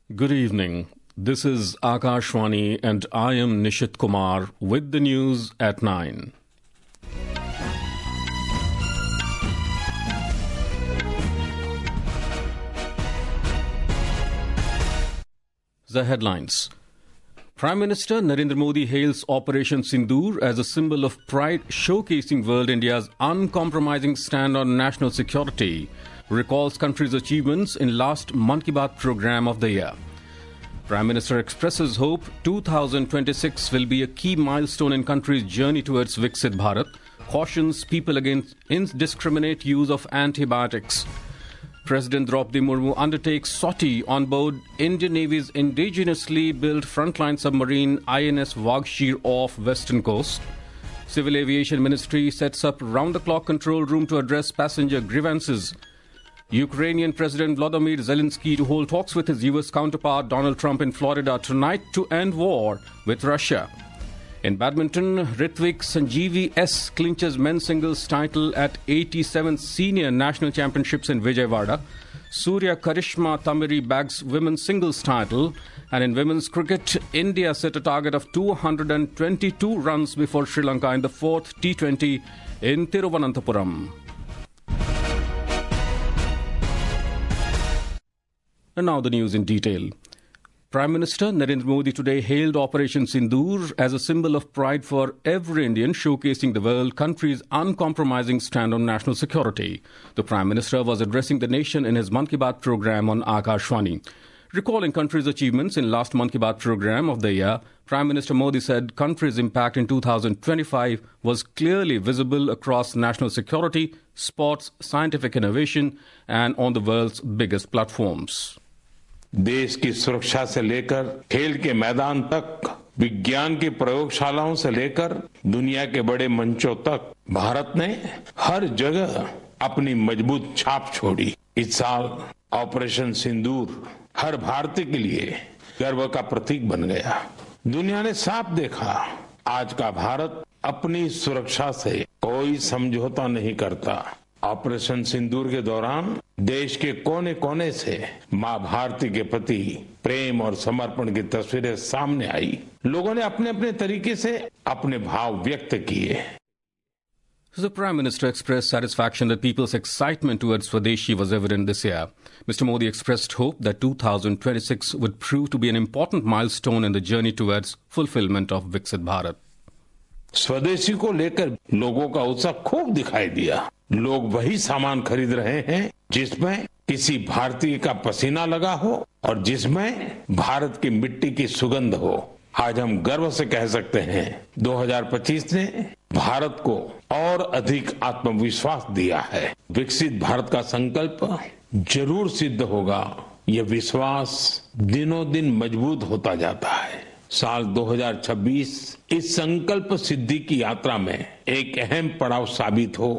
Good evening. This is Akashwani and I am Nishit Kumar with the news at 9. The headlines. Prime Minister Narendra Modi hails Operation Sindoor as a symbol of pride, showcasing World India's uncompromising stand on national security. Recalls country's achievements in last Mann Ki Baat program of the year. Prime Minister expresses hope 2026 will be a key milestone in country's journey towards Viksit Bharat. Cautions people against indiscriminate use of antibiotics. President Draupadi Murmu undertakes sortie on board Indian Navy's indigenously built frontline submarine INS Wagshir off Western Coast. Civil Aviation Ministry sets up round-the-clock control room to address passenger grievances. Ukrainian President Volodymyr Zelensky to hold talks with his US counterpart Donald Trump in Florida tonight to end war with Russia. In badminton, Ritwik Sanjeevi S clinches men's singles title at 87th Senior National Championships in Vijayawada. Surya Karishma Tamiri bags women's singles title. And in women's cricket, India set a target of 222 runs before Sri Lanka in the fourth T20 in Thiruvananthapuram. And now the news in detail. Prime Minister Narendra Modi today hailed Operation Sindoor as a symbol of pride for every Indian, showcasing the world country's uncompromising stand on national security. The Prime Minister was addressing the nation in his Mann Ki Baat program on Akashwani. Recalling country's achievements in last Mann Ki Baat program of the year, Prime Minister Modi said country's impact in 2025 was clearly visible across national security, sports, scientific innovation, and on the world's biggest platforms. देश की सुरक्षा से लेकर खेल के मैदान तक, विज्ञान की प्रयोगशालाओं से लेकर दुनिया के बड़े मंचों तक भारत ने हर जगह अपनी मजबूत छाप छोड़ी। इस साल ऑपरेशन सिंदूर हर भारतीय के लिए गर्व का प्रतीक बन गया। दुनिया ने साफ देखा, आज का भारत अपनी सुरक्षा से कोई समझौता नहीं करता। ऑपरेशन सिंदूर के दौरान देश के कोने कोने से मां भारती के प्रति प्रेम और समर्पण की तस्वीरें सामने आई। लोगों ने अपने अपने तरीके से अपने भाव व्यक्त किए। The Prime Minister expressed satisfaction that people's excitement towards Swadeshi was evident this year. Mr. Modi expressed hope that 2026 would prove to be an important milestone in the journey towards fulfillment of Viksit Bharat. स्वदेशी को लेकर लोगों का उत्साह खूब दिखाई दिया। लोग वही सामान खरीद रहे हैं जिसमें किसी भारतीय का पसीना लगा हो और जिसमें भारत की मिट्टी की सुगंध हो। आज हम गर्व से कह सकते हैं 2025 ने भारत को और अधिक आत्मविश्वास दिया है। विकसित भारत का संकल्प जरूर सिद्ध होगा। ये विश्वास दिनों दिन मजबूत होता जाता है। साल 2026 इस संकल्प सिद्धि की यात्रा में एक अहम पड़ाव साबित हो।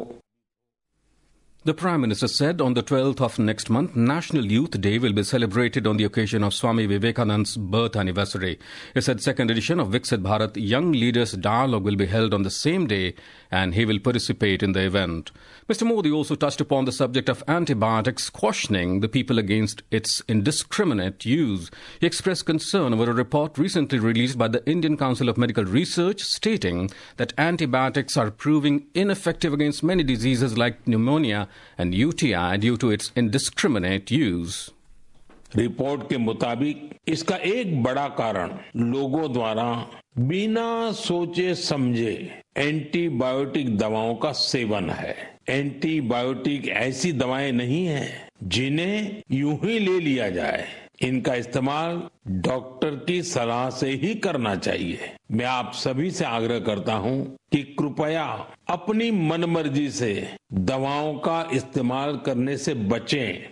The Prime Minister said on the 12th of next month, National Youth Day will be celebrated on the occasion of Swami Vivekananda's birth anniversary. He said second edition of Viksit Bharat Young Leaders Dialogue will be held on the same day and he will participate in the event. Mr. Modi also touched upon the subject of antibiotics, cautioning the people against its indiscriminate use. He expressed concern over a report recently released by the Indian Council of Medical Research stating that antibiotics are proving ineffective against many diseases like pneumonia and UTI due to its indiscriminate use. Report के मुताबिक इसका एक बड़ा कारण लोगों द्वारा बिना सोचे समझे एंटीबायोटिक दवाओं का सेवन है। एंटीबायोटिक ऐसी दवाएं नहीं हैं जिन्हें यूं ही ले लिया जाए। इनका इस्तेमाल डॉक्टर की सलाह से ही करना चाहिए। मैं आप सभी से आग्रह करता हूं कि कृपया अपनी मनमर्जी से दवाओं का इस्तेमाल करने से बचें।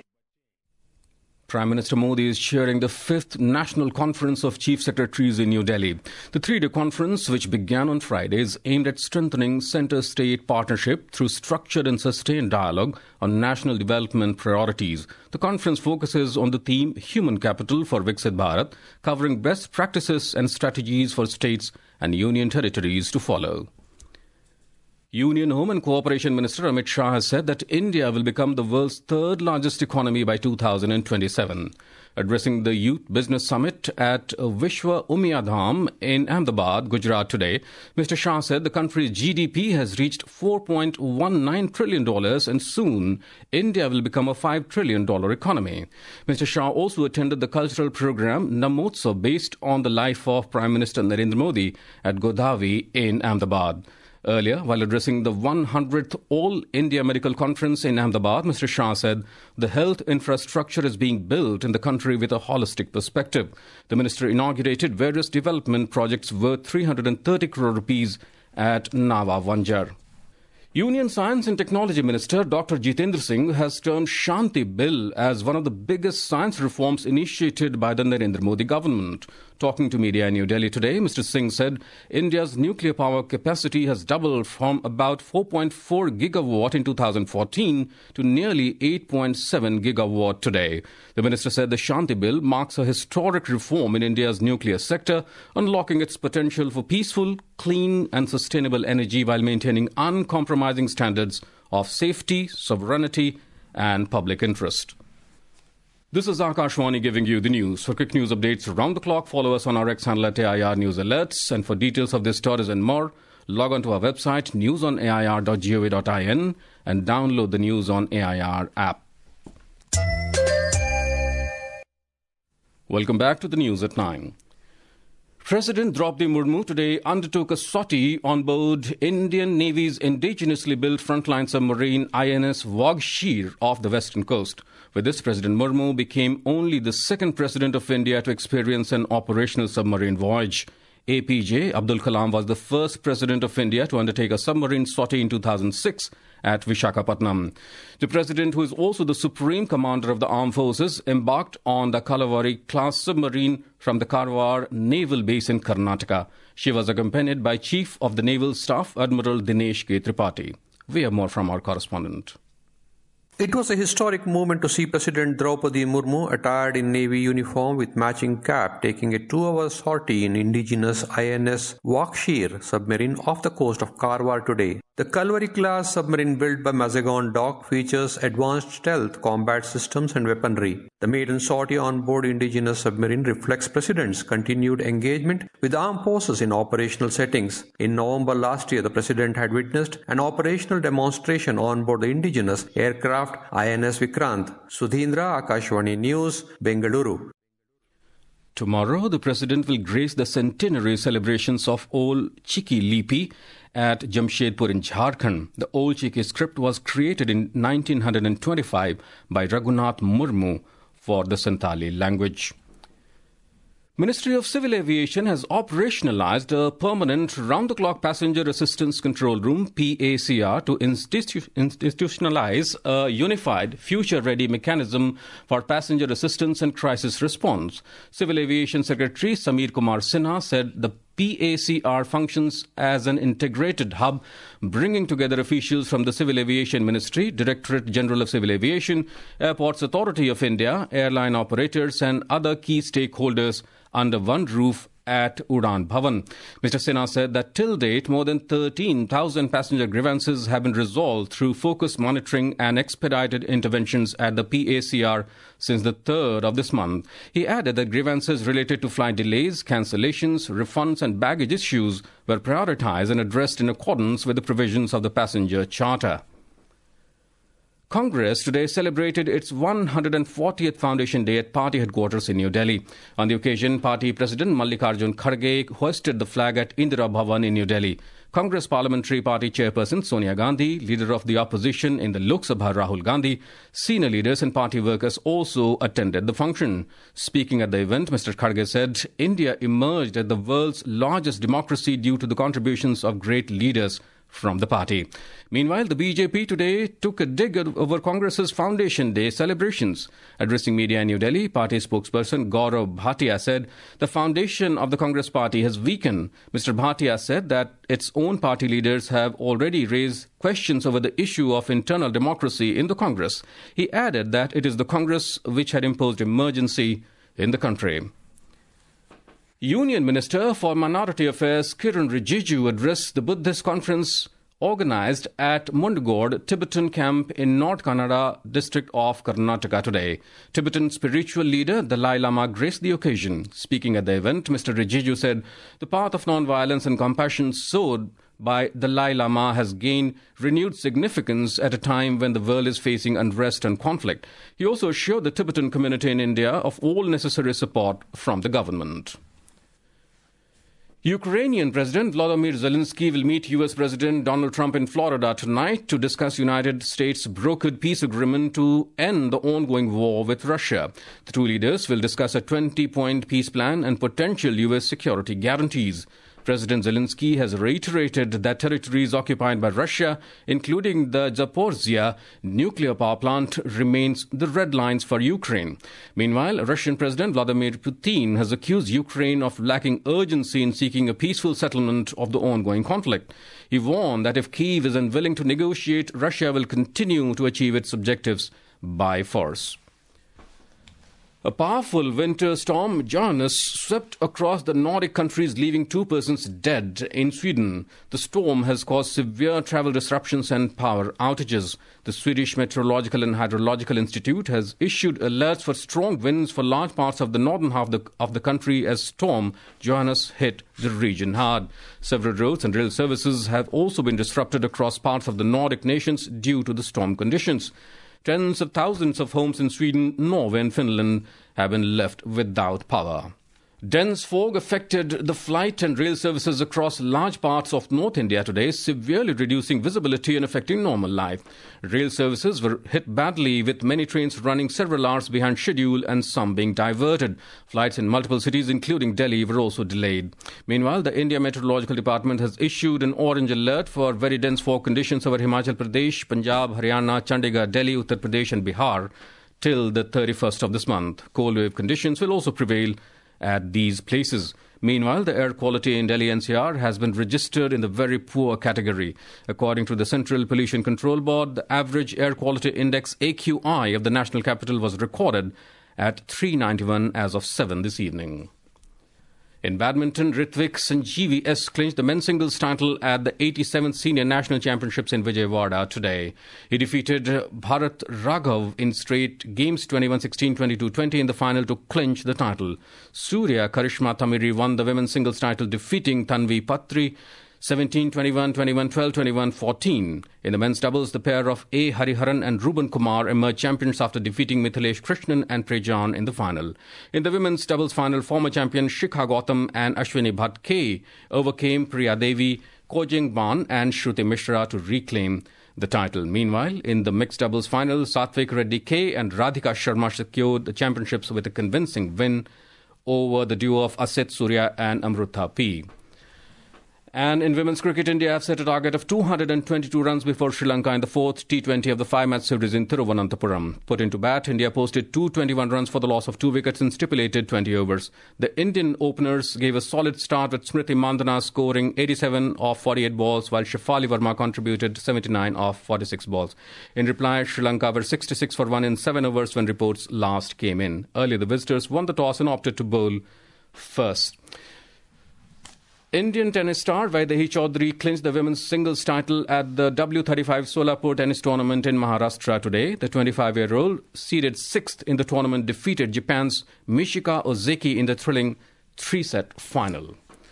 Prime Minister Modi is chairing the 5th National Conference of Chief Secretaries in New Delhi. The three-day conference, which began on Friday, is aimed at strengthening center-state partnership through structured and sustained dialogue on national development priorities. The conference focuses on the theme Human Capital for Viksit Bharat, covering best practices and strategies for states and union territories to follow. Union Home and Cooperation Minister Amit Shah has said that India will become the world's third largest economy by 2027. Addressing the Youth Business Summit at Vishwa Umyadham in Ahmedabad, Gujarat today, Mr. Shah said the country's GDP has reached $4.19 trillion and soon India will become a $5 trillion economy. Mr. Shah also attended the cultural program Namotsav based on the life of Prime Minister Narendra Modi at Godavi in Ahmedabad. Earlier, while addressing the 100th All India Medical Conference in Ahmedabad, Mr. Shah said the health infrastructure is being built in the country with a holistic perspective. The minister inaugurated various development projects worth 330 crore rupees at Nawa Vanjar. Union Science and Technology Minister Dr. Jitendra Singh has termed Shanti Bill as one of the biggest science reforms initiated by the Narendra Modi government. Talking to media in New Delhi today, Mr. Singh said India's nuclear power capacity has doubled from about 4.4 gigawatt in 2014 to nearly 8.7 gigawatt today. The minister said the Shanti Bill marks a historic reform in India's nuclear sector, unlocking its potential for peaceful, clean and sustainable energy while maintaining uncompromising standards of safety, sovereignty and public interest. This is Akashwani giving you the news. For quick news updates around the clock, follow us on our X handle at AIR News Alerts. And for details of this stories and more, log on to our website newsonair.gov.in and download the News on AIR app. Welcome back to the news at 9. President Draupadi Murmu today undertook a sortie on board Indian Navy's indigenously built frontline submarine INS Wagshir off the western coast. With this, President Murmu became only the second president of India to experience an operational submarine voyage. APJ Abdul Kalam was the first president of India to undertake a submarine sortie in 2006 at Vishakhapatnam. The president, who is also the supreme commander of the armed forces, embarked on the Kalavari-class submarine from the Karwar Naval Base in Karnataka. She was accompanied by Chief of the Naval Staff, Admiral Dinesh K. Tripathi. We have more from our correspondent. It was a historic moment to see President Draupadi Murmu attired in Navy uniform with matching cap taking a 2-hour sortie in indigenous INS Wagshir submarine off the coast of Karwar today. The Kalvari-class submarine built by Mazagon Dock features advanced stealth combat systems and weaponry. The maiden sortie on board indigenous submarine reflects President's continued engagement with armed forces in operational settings. In November last year, the President had witnessed an operational demonstration on board the indigenous aircraft INS Vikrant. Sudhindra, Akashwani News, Bengaluru. Tomorrow, the President will grace the centenary celebrations of Old Chiki Lipi at Jamshedpur in Jharkhand. The Old Chiki script was created in 1925 by Raghunath Murmu for the Santali language. Ministry of Civil Aviation has operationalized a permanent round-the-clock passenger assistance control room (PACR) to institutionalize a unified, future-ready mechanism for passenger assistance and crisis response. Civil Aviation Secretary Samir Kumar Sinha said the PACR functions as an integrated hub, bringing together officials from the Civil Aviation Ministry, Directorate General of Civil Aviation, Airports Authority of India, airline operators and other key stakeholders under one roof at Udan Bhavan. Mr. Sinha said that till date, more than 13,000 passenger grievances have been resolved through focused monitoring and expedited interventions at the PACR since the 3rd of this month. He added that grievances related to flight delays, cancellations, refunds and baggage issues were prioritized and addressed in accordance with the provisions of the passenger charter. Congress today celebrated its 140th Foundation Day at party headquarters in New Delhi. On the occasion, party President Mallikarjun Kharge hoisted the flag at Indira Bhavan in New Delhi. Congress Parliamentary Party Chairperson Sonia Gandhi, Leader of the Opposition in the Lok Sabha Rahul Gandhi, senior leaders and party workers also attended the function. Speaking at the event, Mr. Kharge said India emerged as the world's largest democracy due to the contributions of great leaders from the party. Meanwhile, the BJP today took a dig over Congress's Foundation Day celebrations. Addressing media in New Delhi, party spokesperson Gaurav Bhatia said the foundation of the Congress party has weakened. Mr. Bhatia said that its own party leaders have already raised questions over the issue of internal democracy in the Congress. He added that it is the Congress which had imposed emergency in the country. Union Minister for Minority Affairs Kiran Rijiju addressed the Buddhist Conference organized at Mundgod Tibetan camp in North Kannada district of Karnataka today. Tibetan spiritual leader Dalai Lama graced the occasion. Speaking at the event, Mr. Rijiju said the path of non-violence and compassion sowed by Dalai Lama has gained renewed significance at a time when the world is facing unrest and conflict. He also assured the Tibetan community in India of all necessary support from the government. Ukrainian President Volodymyr Zelensky will meet U.S. President Donald Trump in Florida tonight to discuss United States' brokered peace agreement to end the ongoing war with Russia. The two leaders will discuss a 20-point peace plan and potential U.S. security guarantees. President Zelensky has reiterated that territories occupied by Russia, including the Zaporizhzhia nuclear power plant, remains the red lines for Ukraine. Meanwhile, Russian President Vladimir Putin has accused Ukraine of lacking urgency in seeking a peaceful settlement of the ongoing conflict. He warned that if Kyiv is unwilling to negotiate, Russia will continue to achieve its objectives by force. A powerful winter storm, Johannes, swept across the Nordic countries, leaving 2 persons dead in Sweden. The storm has caused severe travel disruptions and power outages. The Swedish Meteorological and Hydrological Institute has issued alerts for strong winds for large parts of the northern half of the country as storm Johannes hit the region hard. Several roads and rail services have also been disrupted across parts of the Nordic nations due to the storm conditions. Tens of thousands of homes in Sweden, Norway and Finland have been left without power. Dense fog affected the flight and rail services across large parts of North India today, severely reducing visibility and affecting normal life. Rail services were hit badly, with many trains running several hours behind schedule and some being diverted. Flights in multiple cities, including Delhi, were also delayed. Meanwhile, the India Meteorological Department has issued an orange alert for very dense fog conditions over Himachal Pradesh, Punjab, Haryana, Chandigarh, Delhi, Uttar Pradesh and Bihar till the 31st of this month. Cold wave conditions will also prevail at these places. Meanwhile, the air quality in Delhi NCR has been registered in the very poor category. According to the Central Pollution Control Board, the average air quality index AQI of the national capital was recorded at 391 as of 7 this evening. In badminton, Ritwik Sanjeevi S clinched the men's singles title at the 87th Senior National Championships in Vijayawada today. He defeated Bharat Raghav in straight games 21-16, 22-20 in the final to clinch the title. Surya Karishma Thamiri won the women's singles title, defeating Tanvi Patri 17-21, 21-12, 21-14. In the men's doubles, the pair of A. Hariharan and Ruben Kumar emerged champions after defeating Mithilesh Krishnan and Prejan in the final. In the women's doubles final, former champion Shikha Gautam and Ashwini Bhatt overcame Priya Devi, Kojing Ban and Shruti Mishra to reclaim the title. Meanwhile, in the mixed doubles final, Satvik Reddy K and Radhika Sharma secured the championships with a convincing win over the duo of Asit Surya and Amruta P. And in women's cricket, India have set a target of 222 runs before Sri Lanka in the fourth T20 of the 5-match series in Thiruvananthapuram. Put into bat, India posted 221 runs for the loss of 2 wickets in stipulated 20 overs. The Indian openers gave a solid start, with Smriti Mandhana scoring 87 off 48 balls, while Shefali Verma contributed 79 off 46 balls. In reply, Sri Lanka were 66 for 1 in 7 overs when reports last came in. Earlier, the visitors won the toss and opted to bowl first. Indian tennis star Vaidehi Chaudhary clinched the women's singles title at the W35 Solapur tennis tournament in Maharashtra today. The 25-year-old, seeded 6th in the tournament, defeated Japan's Mishika Ozeki in the thrilling 3-set final.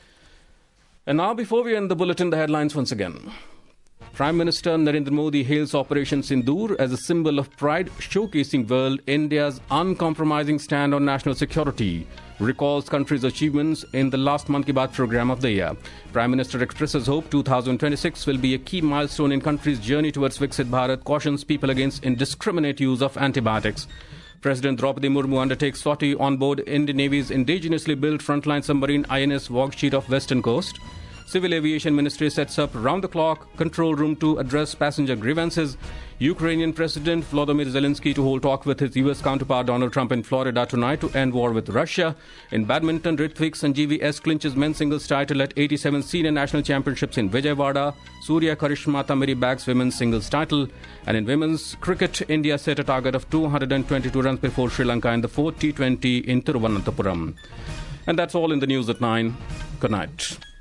And now, before we end the bulletin, the headlines once again. Prime Minister Narendra Modi hails Operation Sindoor as a symbol of pride, showcasing world India's uncompromising stand on national security. Recalls country's achievements in the last Mann Ki Baat program of the year. Prime Minister expresses hope 2026 will be a key milestone in country's journey towards Viksit Bharat, cautions people against indiscriminate use of antibiotics. President Draupadi Murmu undertakes sortie on board Indian Navy's indigenously built frontline submarine INS Waghsheet of Western Coast. Civil Aviation Ministry sets up round-the-clock control room to address passenger grievances. Ukrainian President Volodymyr Zelensky to hold talk with his US counterpart Donald Trump in Florida tonight to end war with Russia. In badminton, Ritwik Sanjeevi S clinches men's singles title at 87 Senior National Championships in Vijayawada. Surya Karishma Thamiri bags women's singles title. And in women's cricket, India set a target of 222 runs before Sri Lanka in the 4th T20 in Thiruvananthapuram. And that's all in the news at 9. Good night.